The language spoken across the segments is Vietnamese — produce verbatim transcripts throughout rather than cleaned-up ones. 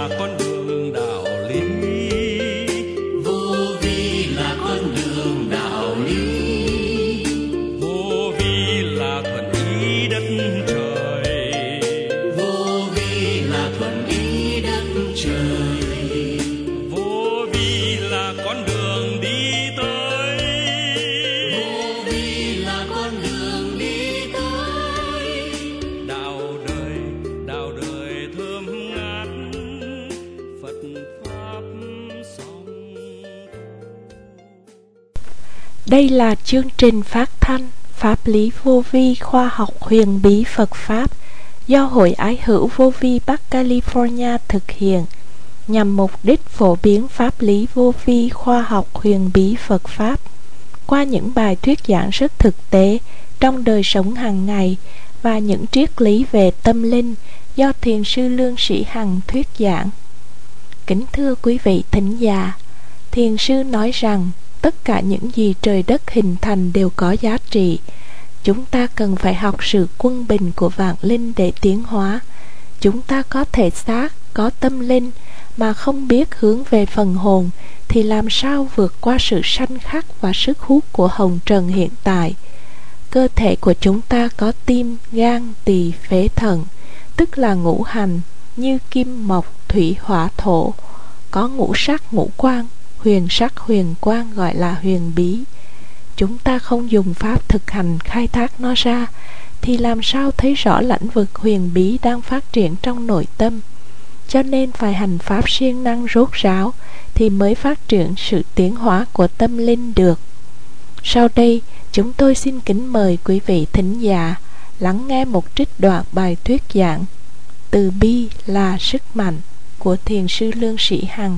là con đường đạo lý, vô vi là con đường đạo lý, vô vi là thuận ý đất trời, vô vi là thuận ý đất trời, vô vi là con đường đi tới, vô vi là con đường đi tới, đạo đời đạo đời thơm ngát, Phật pháp song thu. Đây là chương trình phát thanh Pháp lý vô vi khoa học huyền bí Phật Pháp do Hội Ái hữu Vô vi Bắc California thực hiện nhằm mục đích phổ biến pháp lý vô vi khoa học huyền bí Phật Pháp qua những bài thuyết giảng rất thực tế trong đời sống hàng ngày và những triết lý về tâm linh do Thiền sư Lương Sĩ Hằng thuyết giảng. Kính thưa quý vị thính giả, Thiền sư nói rằng tất cả những gì trời đất hình thành đều có giá trị. Chúng ta cần phải học sự quân bình của vạn linh để tiến hóa. Chúng ta có thể xác, có tâm linh mà không biết hướng về phần hồn thì làm sao vượt qua sự sanh khắc và sức hút của hồng trần hiện tại. Cơ thể của chúng ta có tim, gan, tỳ, phế, thận, tức là ngũ hành như kim, mộc, thủy, hỏa, thổ. Có ngũ sắc, ngũ quan, huyền sắc, huyền quang gọi là huyền bí. Chúng ta không dùng pháp thực hành khai thác nó ra thì làm sao thấy rõ lãnh vực huyền bí đang phát triển trong nội tâm. Cho nên phải hành pháp siêng năng rốt ráo thì mới phát triển sự tiến hóa của tâm linh được. Sau đây chúng tôi xin kính mời quý vị thính giả lắng nghe một trích đoạn bài thuyết giảng Từ bi là sức mạnh của Thiền sư Lương Sĩ Hằng.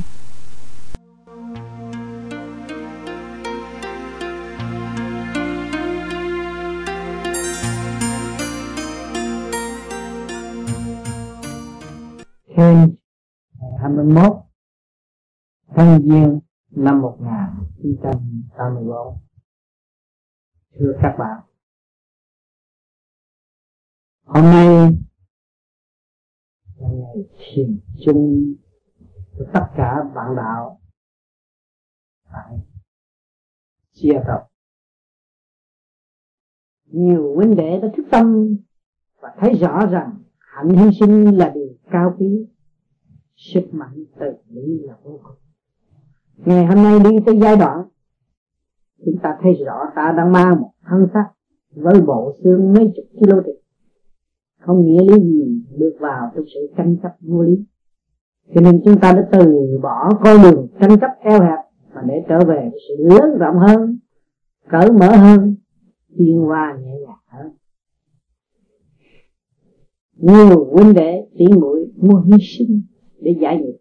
Khen hai mươi mốt tháng Giêng năm một nghìn chín trăm tám mươi bốn. Thưa các bạn, hôm nay là ngày thiền chung của tất cả bạn đạo tại Seattle. Nhiều huynh đệ đã thức tâm và thấy rõ rằng hạnh hy sinh là điều cao quý, sức mạnh từ bi là vô cùng. Ngày hôm nay đi tới giai đoạn chúng ta thấy rõ ta đang mang một thân xác với bộ xương mấy chục kilo thịt, không nghĩa lý gì bước vào trong sự tranh chấp vô lý. Cho nên chúng ta đã từ bỏ con đường tranh chấp eo hẹp mà để trở về với sự lớn rộng hơn, cởi mở hơn, tiên hoa nhẹ nhàng hơn. Nhiều huynh đệ tỷ muội muốn hy sinh để giải nghiệp,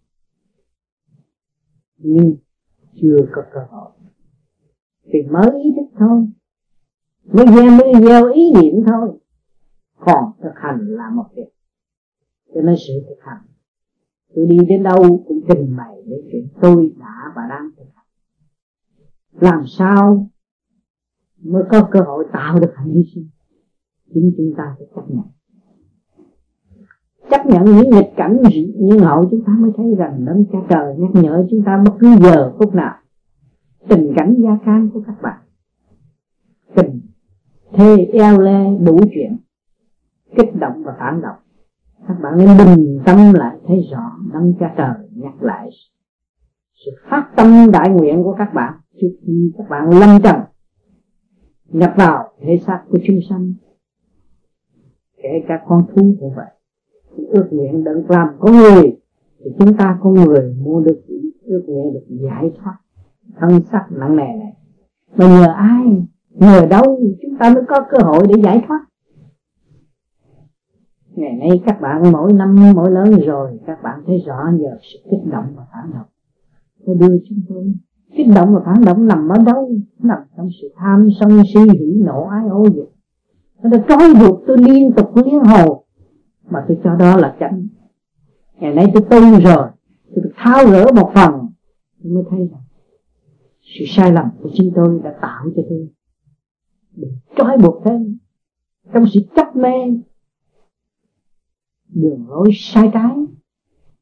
nhưng chưa có cơ hội, vì mới ý thức thôi, mới gieo mới gieo ý niệm thôi, còn thực hành là một việc. Cho nên sự thực hành, tôi đi đến đâu cũng trình bày để chuyện tôi đã và đang thực hành. Làm sao mới có cơ hội tạo được hạnh hy sinh? Chính chúng ta phải chấp nhận. Chấp nhận những nghịch cảnh nhân hậu, chúng ta mới thấy rằng đấng Cha Trời nhắc nhở chúng ta bất cứ giờ phút nào. Tình cảnh gia can của các bạn, tình thê eo le đủ chuyện, kích động và phản động, các bạn nên bình tâm lại thấy rõ đấng Cha Trời nhắc lại sự phát tâm đại nguyện của các bạn trước khi các bạn lâm trần nhập vào thể xác của chúng sanh. Kể cả con thú cũng vậy, ước nguyện đừng làm con người thì chúng ta con người muốn được ước nguyện được giải thoát thân xác nặng nề này, mà nhờ ai, nhờ đâu chúng ta mới có cơ hội để giải thoát. Ngày nay các bạn mỗi năm mỗi lớn rồi, các bạn thấy rõ nhờ sự kích động và phản động nó đưa chúng tôi. Kích động và phản động nằm ở đâu? Nằm trong sự tham sân si hỉ nộ ái ô dục. Nó đã trói buộc tôi liên tục liên hồ, mà tôi cho đó là chánh. Ngày nay tôi tu rồi, tôi được tháo gỡ một phần, tôi mới thấy rằng sự sai lầm của chính tôi đã tạo cho tôi bị trói buộc thêm trong sự chấp mê đường lối sai trái,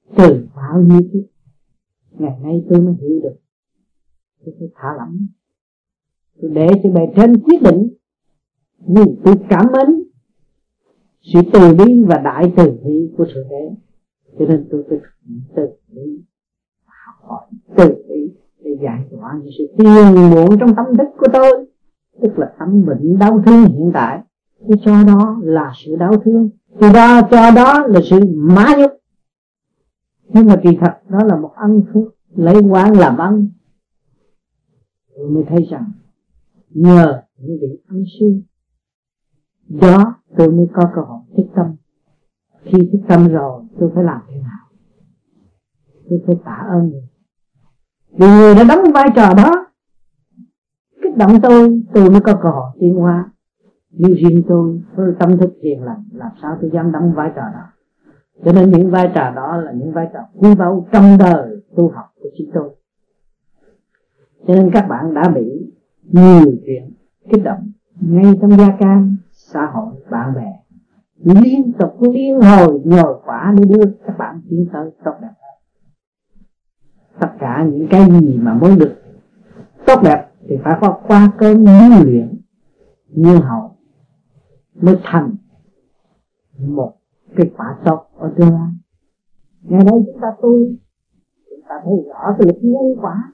từ bao nhiêu kiếp. Ngày nay tôi mới hiểu được. Tôi phải thả lỏng, tôi để cho bề trên quyết định. Vì tôi cảm mến sự từ bi và đại từ bi của Thượng Đế, cho nên tôi phải từ bi, học hỏi từ bi để giải tỏa những sự phiền muộn trong tâm thức của tôi, tức là tâm bệnh đau thương hiện tại. Tôi cho đó là sự đau thương, tôi đó cho đó là sự mã nhục, nhưng mà kỳ thật đó là một ân phước, lấy oán làm ân. Tôi mới thấy rằng nhờ những vị ân sư đó tôi mới có cơ hội thức tâm. Khi thức tâm rồi tôi phải làm thế nào? Tôi phải tạ ơn người, vì người đã đóng vai trò đó kích động tôi, tôi mới có cơ hội tiến hóa. Nếu riêng tôi với tâm thức hiền lành, làm sao tôi dám đóng vai trò đó? Cho nên những vai trò đó là những vai trò quý báu trong đời tu học của chính tôi. Cho nên các bạn đã bị nhiều chuyện kích động ngay trong gia can, xã hội, bạn bè liên tục liên hồi nhồi quả để đưa các bạn tiến tới tốt đẹp hơn. Tất cả những cái gì mà muốn được tốt đẹp thì phải có qua cơn huấn luyện nhiên hậu mới thành một cái quả tốt ở tương lai. Ngày nay chúng ta tu, chúng ta thấy rõ cái lực nhân quả.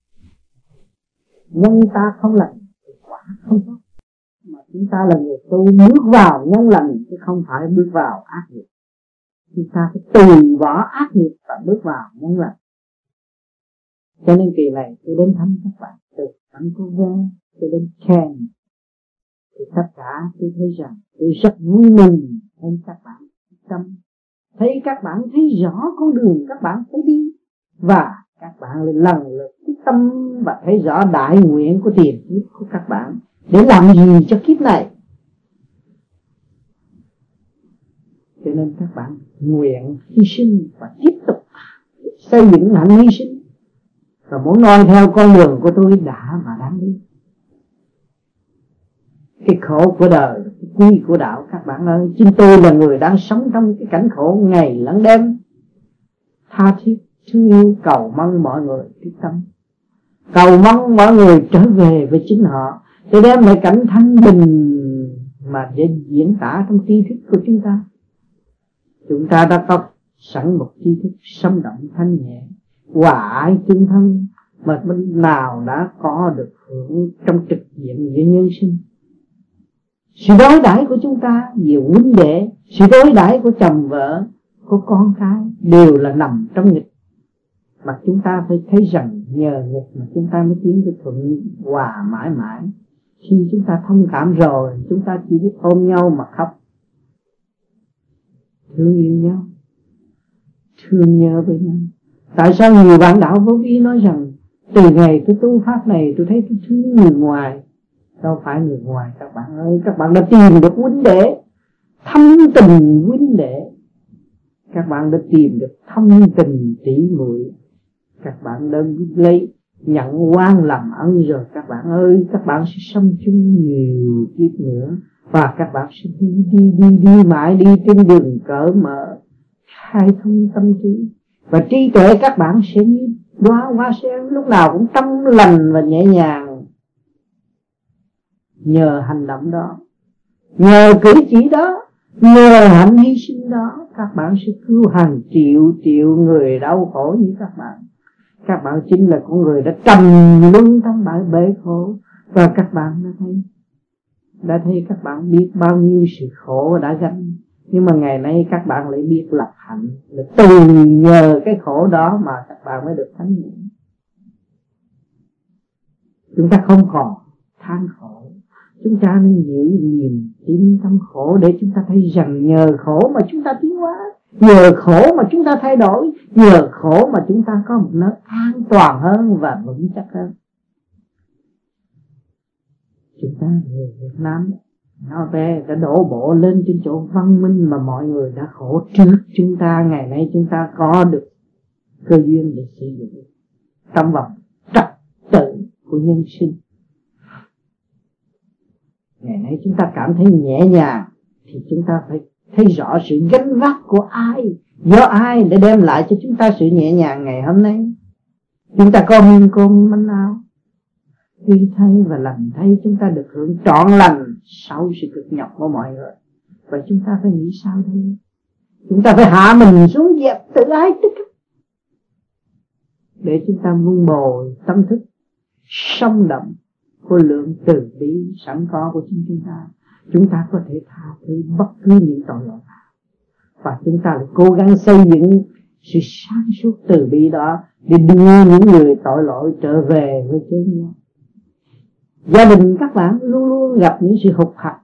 Nhân ta không lành, quả không tốt. Mà chúng ta là người tu bước vào nhân lành chứ không phải bước vào ác nghiệp. Chúng ta phải từ bỏ ác nghiệp và bước vào nhân lành. Cho nên kỳ này tôi đến thăm các bạn từ Vancouver, tôi đến Ken. Thì tất cả tôi thấy rằng tôi rất vui mừng nên các bạn tâm, thấy các bạn thấy rõ con đường các bạn phải đi, và các bạn lần lượt quyết tâm và thấy rõ đại nguyện của tiền kiếp của các bạn để làm gì cho kiếp này. Cho nên các bạn nguyện hy sinh và tiếp tục xây dựng hạnh hy sinh, và muốn noi theo con đường của tôi đã và đang đi. Cái khổ của đời, cái quy của đạo các bạn ơi. Chính tôi là người đang sống trong cái cảnh khổ ngày lẫn đêm. Tha thiết, thương yêu, cầu mong mọi người quyết tâm, cầu mong mọi người trở về với chính họ, để đem lại cảnh thanh bình mà để diễn tả trong tri thức của chúng ta. Chúng ta đã có sẵn một tri thức sống động thanh nhẹ, hòa ái tương thân, mà bên nào đã có được hưởng trong trực diện với nhân sinh. Sự đối đãi của chúng ta, nhiều huynh đệ, sự đối đãi của chồng vợ, của con cái đều là nằm trong nghịch. Mà chúng ta phải thấy rằng nhờ nghịch mà chúng ta mới tiến tới thuận hòa mãi mãi. Khi chúng ta thông cảm rồi, chúng ta chỉ biết ôm nhau mà khóc, thương yêu nhau, thương nhớ với nhau. Tại sao nhiều bạn đạo vô vi nói rằng từ ngày tôi tu pháp này tôi thấy tôi thương người ngoài? Đâu phải người ngoài các bạn ơi, các bạn đã tìm được huynh đệ, thâm tình huynh đệ. Các bạn đã tìm được thâm tình tỷ muội. Các bạn đã lấy nhận oan làm ân rồi các bạn ơi. Các bạn sẽ sống chung nhiều kiếp nữa, và các bạn sẽ đi đi đi đi mãi đi trên đường cởi mở, khai thông tâm trí, và trí tuệ các bạn sẽ như đóa hoa sen lúc nào cũng trong lành và nhẹ nhàng. Nhờ hành động đó, nhờ cử chỉ đó, nhờ hạnh hy sinh đó, các bạn sẽ cứu hàng triệu triệu người đau khổ như các bạn. Các bạn chính là con người đã trầm luân trong bãi bể khổ, và các bạn đã thấy đã thấy các bạn biết bao nhiêu sự khổ đã gánh. Nhưng mà ngày nay các bạn lại biết lập hạnh, là từ nhờ cái khổ đó mà các bạn mới được thánh nhẹ. Chúng ta không còn than khổ, chúng ta nên giữ niềm tin trong khổ, để chúng ta thấy rằng nhờ khổ mà chúng ta tiến hóa, nhờ khổ mà chúng ta thay đổi, nhờ khổ mà chúng ta có một nơi an toàn hơn và vững chắc hơn. Chúng ta người Việt Nam nó về đã đổ bộ lên trên chỗ văn minh mà mọi người đã khổ trước chúng ta. Ngày nay chúng ta có được cơ duyên để sử dụng trong vòng trật tự của nhân sinh. Ngày nay chúng ta cảm thấy nhẹ nhàng thì chúng ta phải thấy rõ sự gánh vác của ai Do ai để đem lại cho chúng ta sự nhẹ nhàng ngày hôm nay? Chúng ta có miếng cơm manh áo, tuy thay và lành thay chúng ta được hưởng trọn lành sau sự cực nhọc của mọi người. Vậy chúng ta phải nghĩ sao đây? Chúng ta phải hạ mình xuống dẹp tự ái tức để chúng ta vun bồi tâm thức sống động của lượng từ bi sẵn có của chính chúng ta. Chúng ta có thể tha thứ bất cứ những tội lỗi nào, và chúng ta lại cố gắng xây dựng sự sáng suốt từ bi đó để đưa những người tội lỗi trở về với chốn nhau. Gia đình các bạn luôn luôn gặp những sự hụt hặc,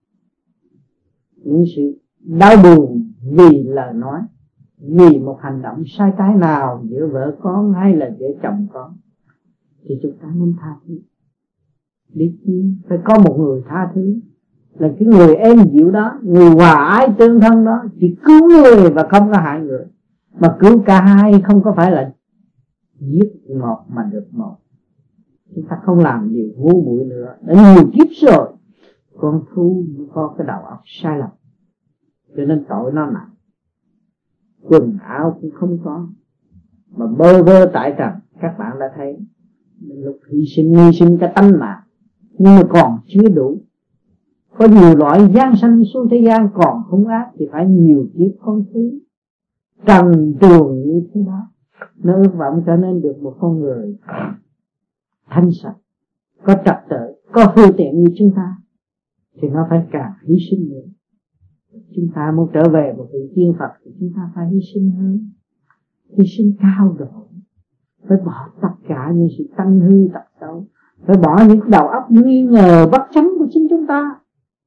những sự đau buồn vì lời nói, vì một hành động sai trái nào giữa vợ con hay là giữa chồng con, thì chúng ta nên tha thứ. Đi chi phải có một người tha thứ, là cái người êm dịu đó, người hòa ái tương thân đó, chỉ cứu người và không có hại người. Mà cứu cả hai không có phải là giết ngọt mà được một. Chúng ta không làm điều ngu muội nữa. Đã nhiều kiếp rồi, con thú có cái đầu óc sai lầm, cho nên tội nó nặng. Quần áo cũng không có, mà bơ vơ tại trần. Các bạn đã thấy lúc hy sinh hy sinh cái tánh mạng, nhưng mà còn chưa đủ. Có nhiều loại gian sanh xuống thế gian còn hung ác, thì phải nhiều kiếp con thú trần truồng như thế đó. Nó ước vọng trở nên được một con người thanh sạch, có trật tự, có phương tiện như chúng ta, thì nó phải càng hy sinh nữa. Chúng ta muốn trở về một vị tiên Phật thì chúng ta phải hy sinh hơn, hy sinh cao độ, phải bỏ tất cả những sự tăng hư tật xấu, phải bỏ những đầu óc nghi ngờ bất chánh của chính chúng ta,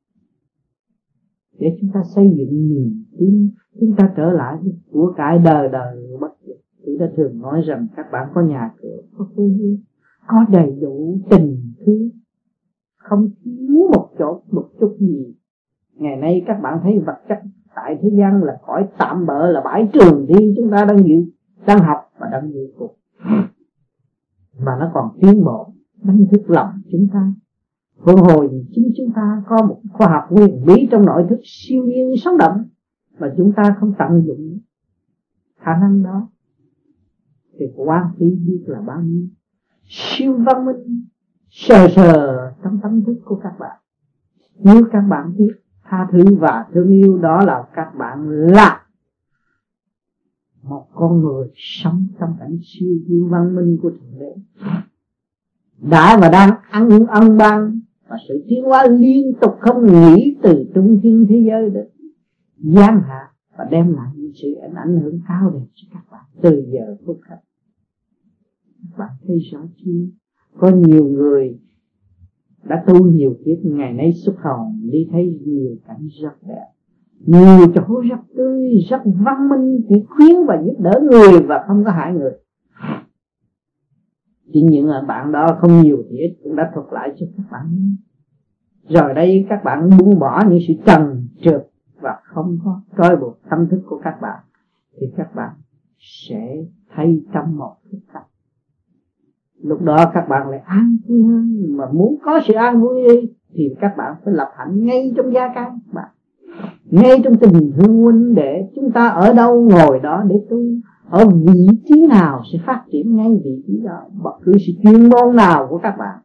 để chúng ta xây dựng niềm tin, chúng ta trở lại của cải đời đời bất diệt. Tôi đã thường nói rằng các bạn có nhà cửa, có quê hương, có đầy đủ tình thương, không thiếu một chỗ một chút gì. Ngày nay các bạn thấy vật chất tại thế gian là cõi tạm bợ, là bãi trường thi chúng ta đang dự, đang học và đang dự cuộc, mà nó còn tiến bộ đánh thức lòng chúng ta. Huống hồ gì chính chúng ta có một khoa học nguyên bí trong nội thức siêu nhiên sống động, mà chúng ta không tận dụng khả năng đó thì quan phí biết là bao nhiêu. Siêu văn minh sờ sờ trong tâm thức của các bạn. Nếu các bạn biết tha thứ và thương yêu, đó là các bạn là một con người sống trong cảnh siêu nhiên văn minh của Thượng Đế, đã và đang ăn ân ban và sự tiến hóa liên tục không nghỉ từ trung thiên thế giới đến gian hạ, và đem lại những sự ảnh hưởng cao đẹp cho các bạn từ giờ phút khắc. Các bạn thấy rõ chưa? Có nhiều người đã tu nhiều kiếp, ngày nay xuất hồn đi thấy nhiều cảnh rất đẹp, nhiều chỗ rất tươi, rất văn minh, chỉ khuyến và giúp đỡ người và không có hại người. Chỉ những bạn đó không nhiều thì ít cũng đã thuật lại cho các bạn. Rồi đây các bạn buông bỏ những sự trần trượt và không có trói buộc tâm thức của các bạn, thì các bạn sẽ thấy trong một phút khắc. Lúc đó các bạn lại an vui hơn. Mà muốn có sự an vui thì các bạn phải lập hạnh ngay trong gia can các bạn, ngay trong tình thương huynh đệ. Chúng ta ở đâu ngồi đó để tu, ở vị trí nào sẽ phát triển ngay vị trí đó. Bất cứ sự chuyên môn nào của các bạn,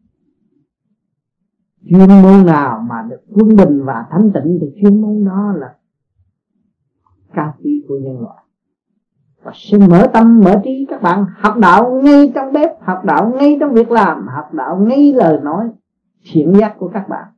chuyên môn nào mà được quân bình và thanh tịnh, thì chuyên môn đó là cao quý của nhân loại. Và xin mở tâm mở trí các bạn học đạo ngay trong bếp, học đạo ngay trong việc làm, học đạo ngay lời nói thiện giác của các bạn,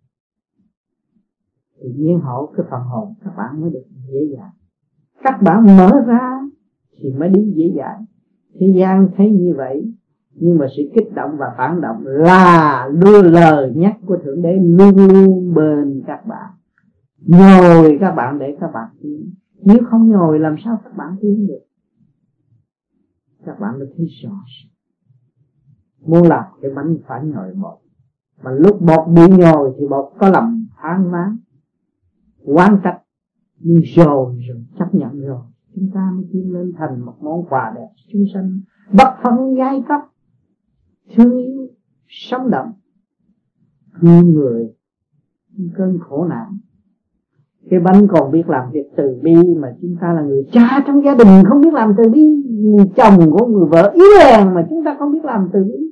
thì nhiên hậu cái phần hồn các bạn mới được dễ dàng. Các bạn mở ra thì mới đi dễ dàng. Thế gian thấy như vậy, nhưng mà sự kích động và phản động là đưa lời nhắc của Thượng Đế luôn luôn bên các bạn, nhồi các bạn để các bạn tiến. Nếu không nhồi làm sao các bạn tiến được? Các bạn được thấy rõ. Muốn làm cái bánh phải nhồi bột, mà lúc bột bị nhồi thì bột có lòng than vãn oán trách, nhưng rồi rồi chấp nhận rồi, chúng ta mới tiến lên thành một món quà đẹp chúng sanh, bất phân giai cấp, thương yêu, sống động, thương người, cơn khổ nạn. Cái bánh còn biết làm việc từ bi, mà chúng ta là người cha trong gia đình không biết làm từ bi, người chồng của người vợ yếu hèn mà chúng ta không biết làm từ bi.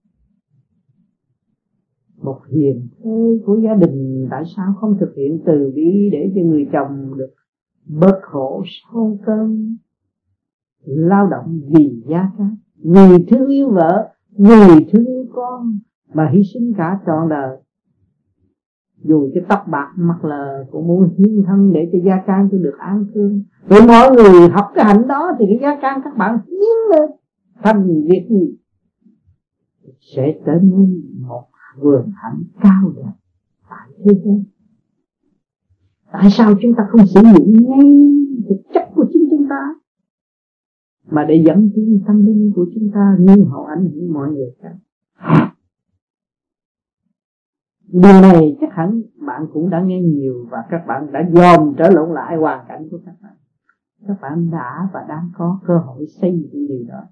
Một hiền thê của gia đình tại sao không thực hiện từ bi để cho người chồng được bớt khổ sau cơn lao động vì gia can? Người thương yêu vợ, người thương yêu con mà hy sinh cả trọn đời, dù cho tóc bạc mặt lờ cũng muốn hiến thân để cho gia can tôi được an thương. Vậy mọi người học cái hạnh đó thì cái gia can các bạn hiến lên thành việc gì sẽ trở nên một vườn hạnh cao đẹp tại thế giới. Tại sao chúng ta không sử dụng ngay thực chất của chính chúng ta mà để dẫn tiến tâm linh của chúng ta nhưng họ ảnh hưởng mọi người khác? Điều này chắc hẳn bạn cũng đã nghe nhiều và các bạn đã dòm trở lộn lại hoàn cảnh của các bạn. Các bạn đã và đang có cơ hội xây dựng điều đó.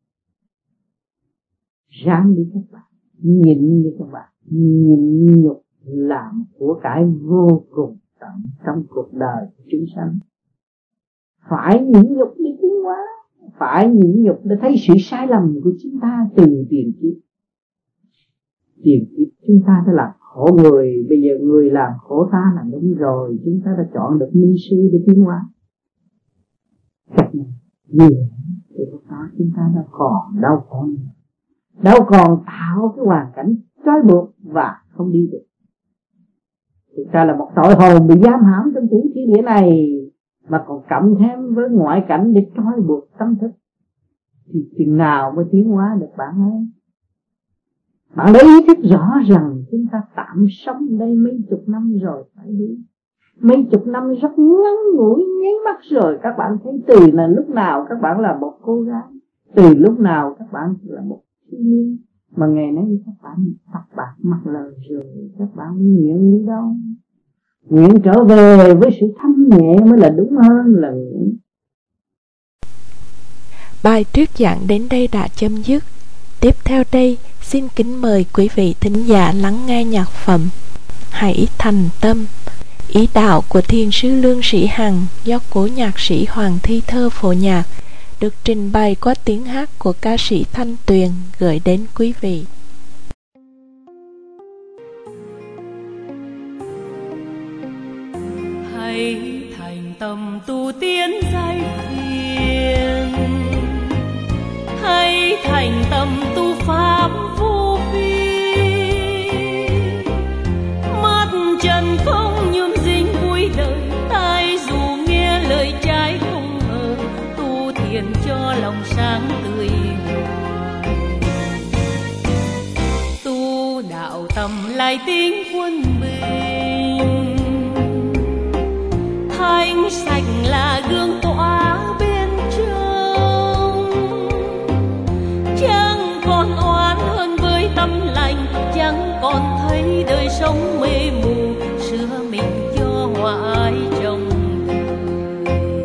Ráng đi các bạn, nhịn đi các bạn. Nhịn nhục làm của cải vô cùng tận trong cuộc đời của chúng sanh. Phải nhịn nhục để tiến hóa, phải nhịn nhục để thấy sự sai lầm của chúng ta từ tiền kiếp. Tiền kiếp chúng ta đã làm khổ người, bây giờ người làm khổ ta là đúng rồi, chúng ta đã chọn được minh sư để tiến hóa. Cách này nhiều thì lúc đó chúng ta đã còn đâu còn đâu còn tạo cái hoàn cảnh trói buộc và không đi được. Chúng ta là một tội hồn bị giam hãm trong tiểu thiên địa này mà còn cộng thêm với ngoại cảnh để trói buộc tâm thức, thì chừng nào mới tiến hóa được bạn ơi? Bạn đã ý thức rõ rằng chúng ta tạm sống đây mấy chục năm rồi phải đi. Mấy chục năm rất ngắn ngủi, nháy mắt rồi các bạn thấy từ là lúc nào các bạn là một cô gái, từ lúc nào các bạn là một thiếu niên, mà ngày nay các bạn tóc bạc mặt lờ rồi, các bạn nguyện đi đâu? Nguyện trở về với sự thanh nhẹ mới là đúng hơn là nguyện. Bài thuyết giảng đến đây đã chấm dứt. Tiếp theo đây, xin kính mời quý vị thính giả lắng nghe nhạc phẩm Hãy Thành Tâm, ý đạo của Thiền sư Lương Sĩ Hằng do cố nhạc sĩ Hoàng Thi Thơ phổ nhạc, được trình bày qua tiếng hát của ca sĩ Thanh Tuyền gửi đến quý vị. Hãy thành tâm tu tiến giải thiền, hãy thành tâm tu pháp vô vi, mắt trần không nhuộm dính vui đời, tai dù nghe lời trái không ngờ, tu thiền cho lòng sáng tươi hoài. Tu đạo tâm lại tiếng quân bình, thanh sạch là gương tỏa bên trong, chẳng còn oán hơn với tâm lành, chẳng còn thấy đời sống mê mù, sửa mình do họa ai trong đời.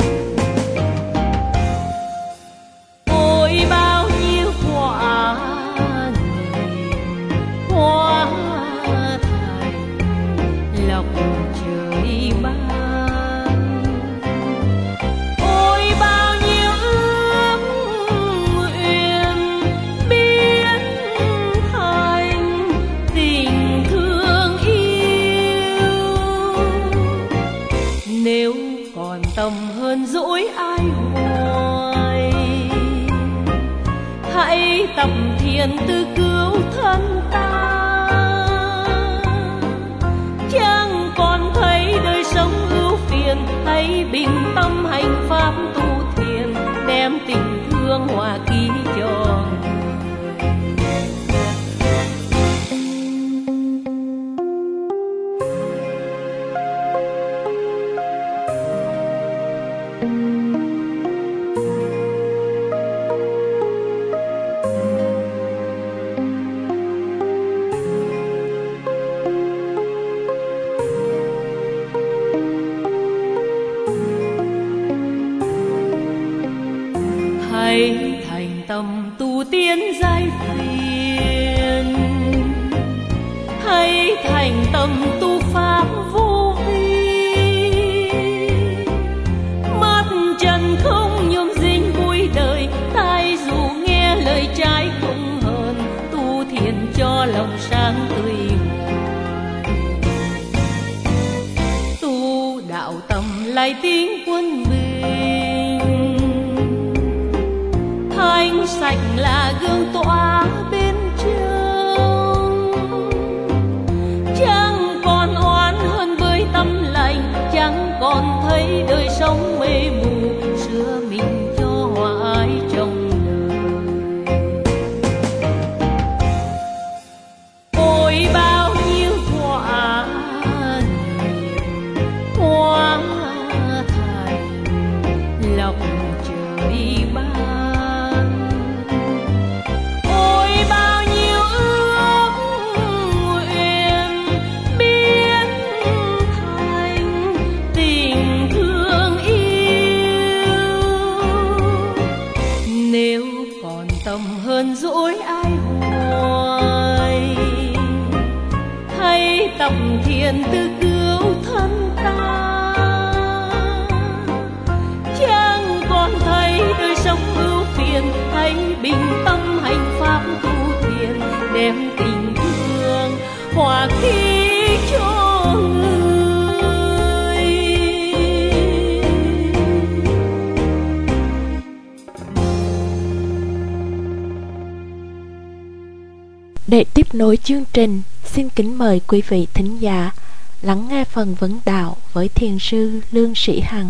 Ôi bao nhiêu quả nghìn hoa thành lộc trời ban, tâm hơn dỗi ai hoài. Hãy tập thiền tự cứu thân ta, chẳng còn thấy đời sống ưu phiền. Hãy bình tâm hành pháp tu thiền, đem tình thương hòa ký cho tâm tu tiến giải thiền, hãy thành tâm tu pháp vô vi, chẳng là gương tỏa bên trong, chẳng còn oán hơn với tâm lành, chẳng còn thấy đời sống mê mù, sửa mình cho hòa ái trong đời. Ôi bao nhiêu quả niềm hóa thành lòng trời ban, ôi bao nhiêu ước nguyện biến thành tình thương yêu. Nếu còn tâm hơn dỗi ai hoài, hãy tập thiền tự cứu thân ta, chẳng còn thấy đời sống ưu phiền, hãy bình tâm hành pháp tu thiền, đem tình thương hòa khí cho người. Để tiếp nối chương trình, xin kính mời quý vị thính giả lắng nghe phần vấn đạo với thiền sư Lương Sĩ Hằng.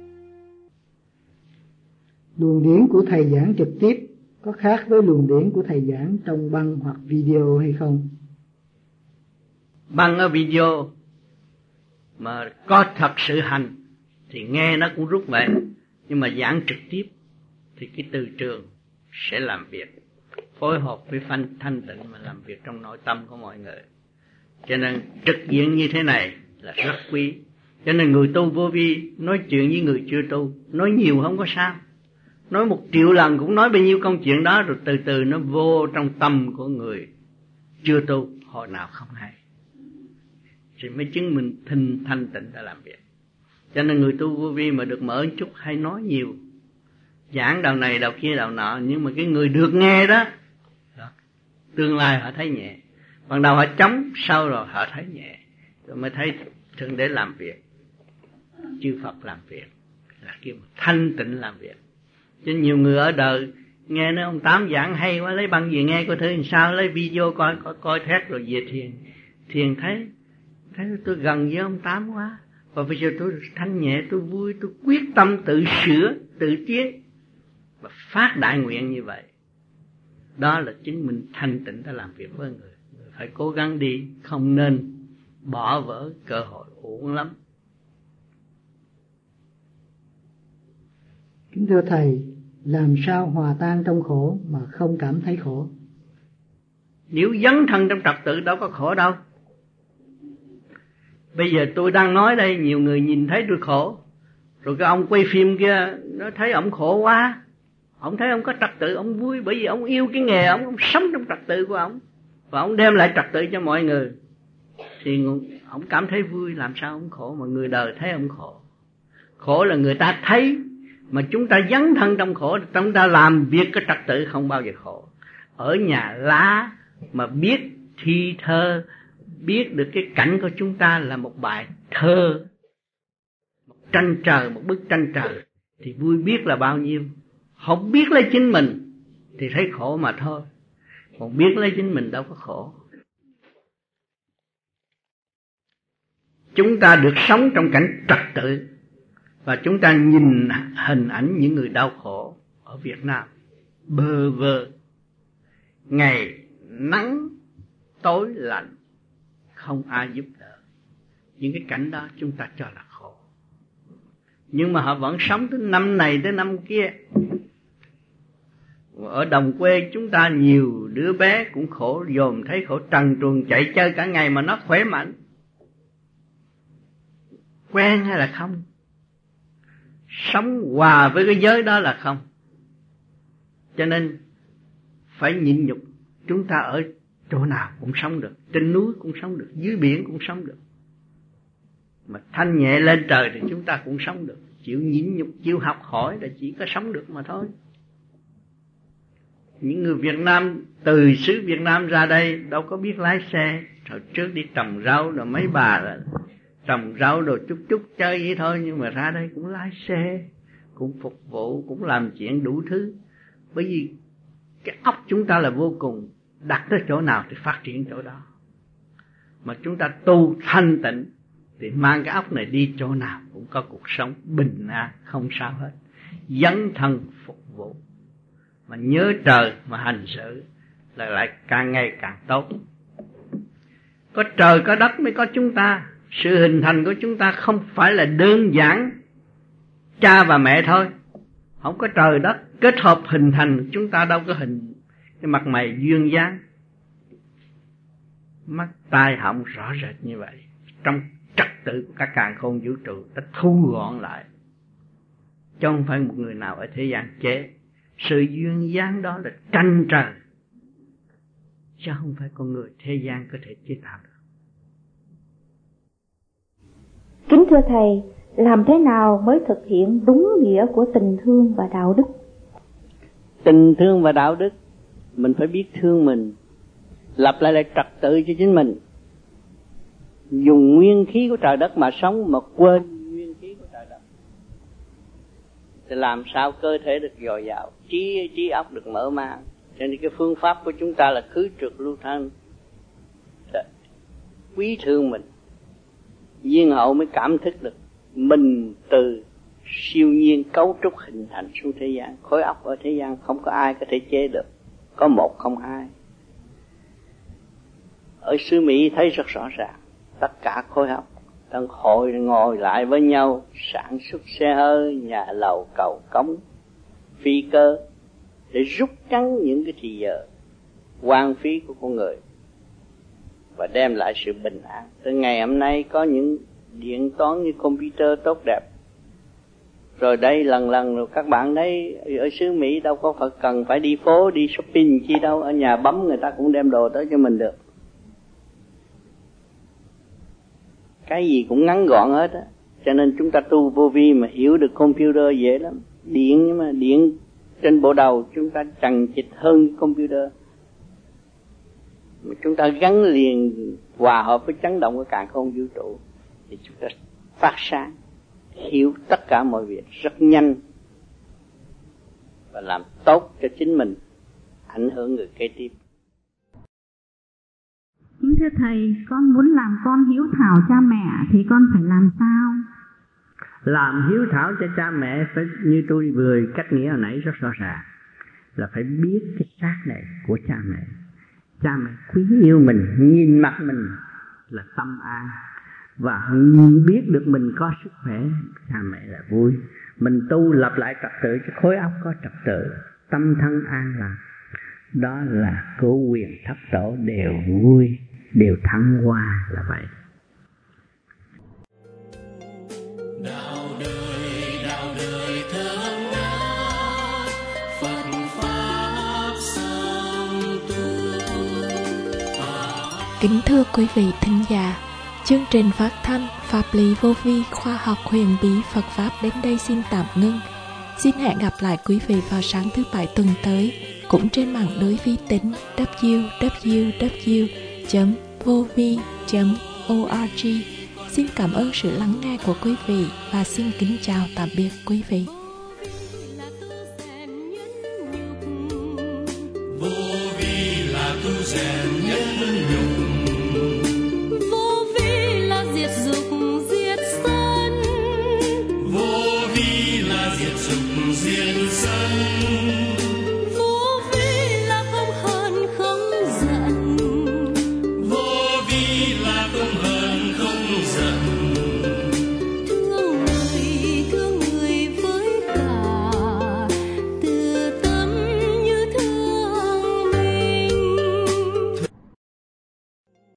Luồng điển của thầy giảng trực tiếp có khác với luồng điển của thầy giảng trong băng hoặc video hay không? Băng ở video mà có thật sự hành thì nghe nó cũng rút vậy, nhưng mà giảng trực tiếp thì cái từ trường sẽ làm việc phối hợp với thanh thanh tịnh mà làm việc trong nội tâm của mọi người. Cho nên trực diện như thế này là rất quý. Cho nên người tu vô vi nói chuyện với người chưa tu, nói nhiều không có sao, nói một triệu lần cũng nói bao nhiêu công chuyện đó, rồi từ từ nó vô trong tâm của người chưa tu, hồi nào không hay, thì mới chứng minh thinh thanh tịnh đã làm việc. Cho nên người tu vô vi mà được mở chút hay nói nhiều, giảng đầu này đầu kia đầu nọ, nhưng mà cái người được nghe đó, đó tương lai họ thấy nhẹ, ban đầu họ chống, sau rồi họ thấy nhẹ, rồi mới thấy Thượng Đế làm việc, chư Phật làm việc, là kêu thanh tịnh làm việc. Chứ nhiều người ở đời nghe nói ông Tám giảng hay quá, lấy băng về nghe coi thử làm sao, lấy video coi coi, coi thét rồi về thiền. Thiền thấy thấy tôi gần với ông Tám quá, và bây giờ tôi thanh nhẹ, tôi vui, tôi quyết tâm tự sửa, tự tiến và phát đại nguyện như vậy. Đó là chứng minh thanh tịnh đã làm việc với người. Người phải cố gắng đi, không nên bỏ vỡ cơ hội, uổng lắm. Kính thưa thầy, làm sao hòa tan trong khổ mà không cảm thấy khổ? Nếu dấn thân trong trật tự đâu có khổ đâu. Bây giờ tôi đang nói đây, nhiều người nhìn thấy tôi khổ, rồi cái ông quay phim kia nó thấy ông khổ quá, ông thấy ông có trật tự, ông vui, bởi vì ông yêu cái nghề, ông, ông sống trong trật tự của ông, và ông đem lại trật tự cho mọi người, thì ông cảm thấy vui. Làm sao ông khổ mà người đời thấy ông khổ? Khổ là người ta thấy, mà chúng ta dấn thân trong khổ, chúng ta làm việc cái trật tự không bao giờ khổ. Ở nhà lá mà biết thi thơ, biết được cái cảnh của chúng ta là một bài thơ, một tranh trời, một bức tranh trời, thì vui biết là bao nhiêu. Không biết lấy chính mình thì thấy khổ mà thôi, còn biết lấy chính mình đâu có khổ. Chúng ta được sống trong cảnh trật tự, và chúng ta nhìn hình ảnh những người đau khổ ở Việt Nam, bơ vơ, ngày nắng tối lạnh, không ai giúp đỡ. Những cái cảnh đó chúng ta cho là khổ, nhưng mà họ vẫn sống tới năm này tới năm kia. Ở đồng quê chúng ta nhiều đứa bé cũng khổ, dòm thấy khổ, trần truồng chạy chơi cả ngày mà nó khỏe mạnh. Quen hay là không? Sống hòa với cái giới đó là không. Cho nên phải nhịn nhục. Chúng ta ở chỗ nào cũng sống được, trên núi cũng sống được, dưới biển cũng sống được. Mà thanh nhẹ lên trời thì chúng ta cũng sống được. Chịu nhịn nhục, chịu học hỏi là chỉ có sống được mà thôi. Những người Việt Nam từ xứ Việt Nam ra đây đâu có biết lái xe. Hồi trước đi trồng rau rồi mấy bà là trồng rau rồi chút chút chơi vậy thôi, nhưng mà ra đây cũng lái xe, cũng phục vụ, cũng làm chuyện đủ thứ. Bởi vì Cái óc chúng ta là vô cùng, đặt tới chỗ nào thì phát triển chỗ đó. Mà chúng ta tu thanh tịnh thì mang cái óc này đi chỗ nào cũng có cuộc sống bình an, không sao hết. Dấn thân phục vụ, mà nhớ trời mà hành xử là lại càng ngày càng tốt. Có trời có đất mới có chúng ta. Sự hình thành của chúng ta không phải là đơn giản cha và mẹ thôi. Không có trời đất kết hợp hình thành, chúng ta đâu có hình cái mặt mày duyên dáng, mắt tai họng rõ rệt như vậy. Trong trật tự của các càn khôn vũ trụ đã thu gọn lại, chứ không phải một người nào ở thế gian chế. Sự duyên dáng đó là tranh trời, chứ không phải con người thế gian có thể chế tạo được. Kính thưa Thầy, làm thế nào mới thực hiện đúng nghĩa của tình thương và đạo đức? Tình thương và đạo đức, mình phải biết thương mình, lập lại lại trật tự cho chính mình. Dùng nguyên khí của trời đất mà sống, mà quên nguyên khí của trời đất thì làm sao cơ thể được dồi dào, trí trí óc được mở mang. Cho nên cái phương pháp của chúng ta là khứ trượt lưu thanh, quý thương mình, duyên hậu mới cảm thức được mình từ siêu nhiên cấu trúc hình thành xuống thế gian. Khối óc ở thế gian không có ai có thể chế được, có một không hai. Ở xứ Mỹ thấy rất rõ ràng, tất cả khối óc đang hội ngồi lại với nhau sản xuất xe hơi, nhà lầu, cầu cống, phi cơ để rút ngắn những cái thì giờ hoang phí của con người và đem lại sự bình an. Tới ngày hôm nay có những điện toán như computer tốt đẹp. Rồi đây lần lần rồi các bạn thấy ở xứ Mỹ đâu có phải cần phải đi phố đi shopping chi đâu, ở nhà bấm người ta cũng đem đồ tới cho mình được. Cái gì cũng ngắn gọn hết á. Cho nên chúng ta tu vô vi mà hiểu được computer dễ lắm. Điện, nhưng mà điện trên bộ đầu chúng ta chằng chịt hơn computer. Mà chúng ta gắn liền hòa hợp với chấn động của càn khôn vũ trụ thì chúng ta phát sáng, hiểu tất cả mọi việc rất nhanh và làm tốt cho chính mình, ảnh hưởng người kế tiếp. Kính thưa Thầy, con muốn làm con hiếu thảo cha mẹ thì con phải làm sao? Làm hiếu thảo cho cha mẹ phải như tôi vừa cách nghĩa hồi nãy rất rõ ràng, là phải biết cái xác này của cha mẹ. Cha mẹ quý yêu mình, nhìn mặt mình là tâm an, và biết được mình có sức khỏe, cha mẹ là vui. Mình tu lập lại trật tự cho khối óc có trật tự, tâm thân an lạc, đó là cố quyền thất tổ đều vui, đều thăng hoa là vậy. Đạo đời, đạo đời thương ngát, Phật pháp song tu. Kính thưa quý vị thính giả, chương trình phát thanh Pháp lý vô vi khoa học huyền bí Phật Pháp đến đây xin tạm ngưng. Xin hẹn gặp lại quý vị vào sáng thứ Bảy tuần tới, cũng trên mạng đối vi tính w w w chấm vovi chấm org. Xin cảm ơn sự lắng nghe của quý vị và xin kính chào tạm biệt quý vị.